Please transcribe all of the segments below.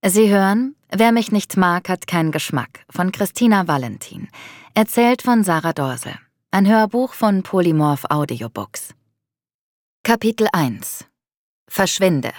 Sie hören »Wer mich nicht mag, hat keinen Geschmack« von Christina Valentin, erzählt von Sarah Dorsel. Ein Hörbuch von Polymorph Audiobooks. Kapitel 1 Verschwinde.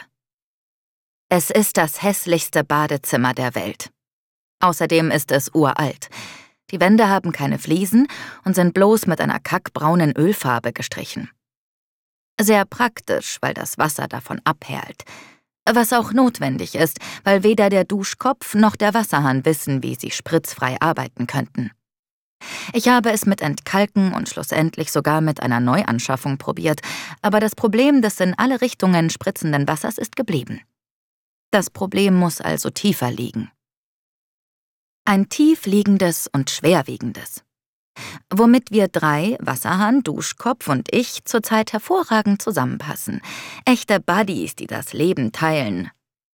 Es ist das hässlichste Badezimmer der Welt. Außerdem ist es uralt. Die Wände haben keine Fliesen und sind bloß mit einer kackbraunen Ölfarbe gestrichen. Sehr praktisch, weil das Wasser davon abperlt. Was auch notwendig ist, weil weder der Duschkopf noch der Wasserhahn wissen, wie sie spritzfrei arbeiten könnten. Ich habe es mit Entkalken und schlussendlich sogar mit einer Neuanschaffung probiert, aber das Problem des in alle Richtungen spritzenden Wassers ist geblieben. Das Problem muss also tiefer liegen. Ein tief liegendes und schwerwiegendes. Womit wir drei, Wasserhahn, Duschkopf und ich, zurzeit hervorragend zusammenpassen. Echte Buddies, die das Leben teilen.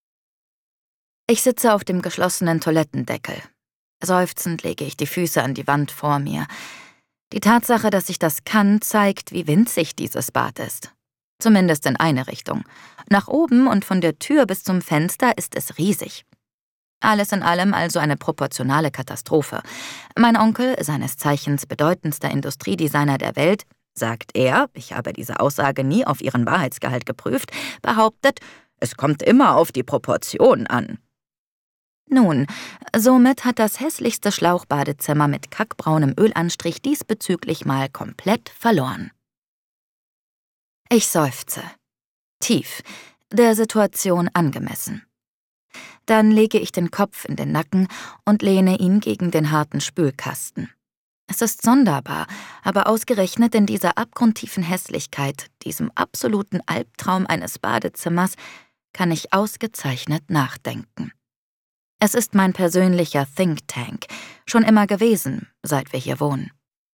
Ich sitze auf dem geschlossenen Toilettendeckel. Seufzend lege ich die Füße an die Wand vor mir. Die Tatsache, dass ich das kann, zeigt, wie winzig dieses Bad ist. Zumindest in eine Richtung. Nach oben und von der Tür bis zum Fenster ist es riesig. Alles in allem also eine proportionale Katastrophe. Mein Onkel, seines Zeichens bedeutendster Industriedesigner der Welt, sagt er, ich habe diese Aussage nie auf ihren Wahrheitsgehalt geprüft, behauptet, es kommt immer auf die Proportion an. Nun, somit hat das hässlichste Schlauchbadezimmer mit kackbraunem Ölanstrich diesbezüglich mal komplett verloren. Ich seufze. Tief, der Situation angemessen. Dann lege ich den Kopf in den Nacken und lehne ihn gegen den harten Spülkasten. Es ist sonderbar, aber ausgerechnet in dieser abgrundtiefen Hässlichkeit, diesem absoluten Albtraum eines Badezimmers, kann ich ausgezeichnet nachdenken. Es ist mein persönlicher Think Tank, schon immer gewesen, seit wir hier wohnen.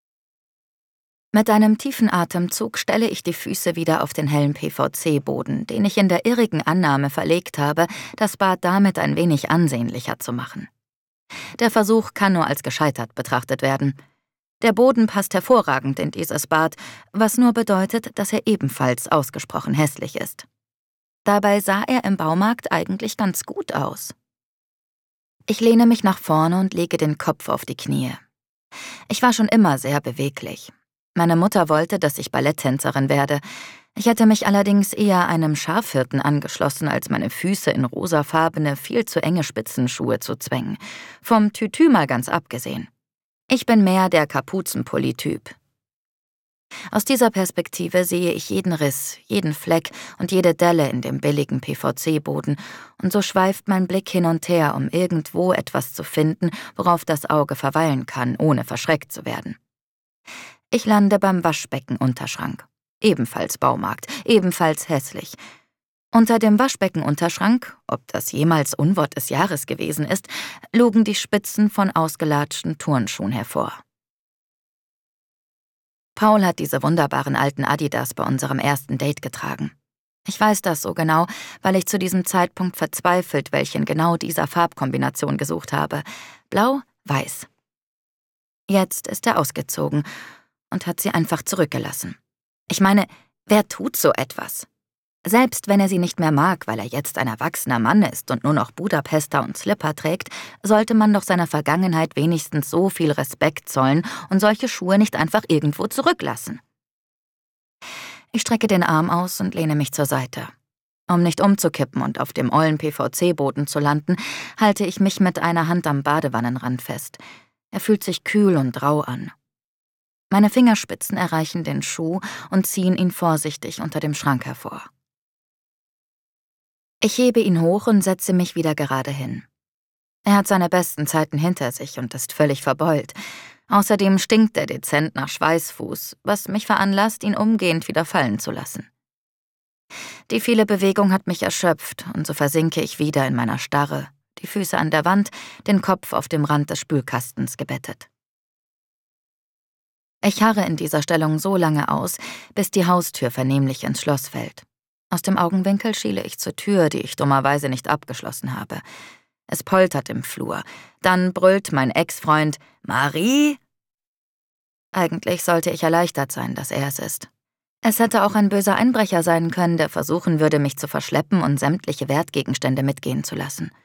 Mit einem tiefen Atemzug stelle ich die Füße wieder auf den hellen PVC-Boden, den ich in der irrigen Annahme verlegt habe, das Bad damit ein wenig ansehnlicher zu machen. Der Versuch kann nur als gescheitert betrachtet werden. Der Boden passt hervorragend in dieses Bad, was nur bedeutet, dass er ebenfalls ausgesprochen hässlich ist. Dabei sah er im Baumarkt eigentlich ganz gut aus. Ich lehne mich nach vorne und lege den Kopf auf die Knie. Ich war schon immer sehr beweglich. Meine Mutter wollte, dass ich Balletttänzerin werde. Ich hätte mich allerdings eher einem Schafhirten angeschlossen, als meine Füße in rosafarbene, viel zu enge Spitzenschuhe zu zwängen. Vom Tütü mal ganz abgesehen. Ich bin mehr der Kapuzenpulli-Typ. Aus dieser Perspektive sehe ich jeden Riss, jeden Fleck und jede Delle in dem billigen PVC-Boden, und so schweift mein Blick hin und her, um irgendwo etwas zu finden, worauf das Auge verweilen kann, ohne verschreckt zu werden. Ich lande beim Waschbeckenunterschrank. Ebenfalls Baumarkt, ebenfalls hässlich. Unter dem Waschbeckenunterschrank, ob das jemals Unwort des Jahres gewesen ist, lugen die Spitzen von ausgelatschten Turnschuhen hervor. Paul hat diese wunderbaren alten Adidas bei unserem ersten Date getragen. Ich weiß das so genau, weil ich zu diesem Zeitpunkt verzweifelt welche in genau dieser Farbkombination gesucht habe. Blau, weiß. Jetzt ist er ausgezogen und hat sie einfach zurückgelassen. Ich meine, wer tut so etwas? Selbst wenn er sie nicht mehr mag, weil er jetzt ein erwachsener Mann ist und nur noch Budapester und Slipper trägt, sollte man doch seiner Vergangenheit wenigstens so viel Respekt zollen und solche Schuhe nicht einfach irgendwo zurücklassen. Ich strecke den Arm aus und lehne mich zur Seite. Um nicht umzukippen und auf dem ollen PVC-Boden zu landen, halte ich mich mit einer Hand am Badewannenrand fest. Er fühlt sich kühl und rau an. Meine Fingerspitzen erreichen den Schuh und ziehen ihn vorsichtig unter dem Schrank hervor. Ich hebe ihn hoch und setze mich wieder gerade hin. Er hat seine besten Zeiten hinter sich und ist völlig verbeult. Außerdem stinkt er dezent nach Schweißfuß, was mich veranlasst, ihn umgehend wieder fallen zu lassen. Die viele Bewegung hat mich erschöpft und so versinke ich wieder in meiner Starre, die Füße an der Wand, den Kopf auf dem Rand des Spülkastens gebettet. Ich harre in dieser Stellung so lange aus, bis die Haustür vernehmlich ins Schloss fällt. Aus dem Augenwinkel schiele ich zur Tür, die ich dummerweise nicht abgeschlossen habe. Es poltert im Flur. Dann brüllt mein Ex-Freund, »Marie?« Eigentlich sollte ich erleichtert sein, dass er es ist. Es hätte auch ein böser Einbrecher sein können, der versuchen würde, mich zu verschleppen und sämtliche Wertgegenstände mitgehen zu lassen.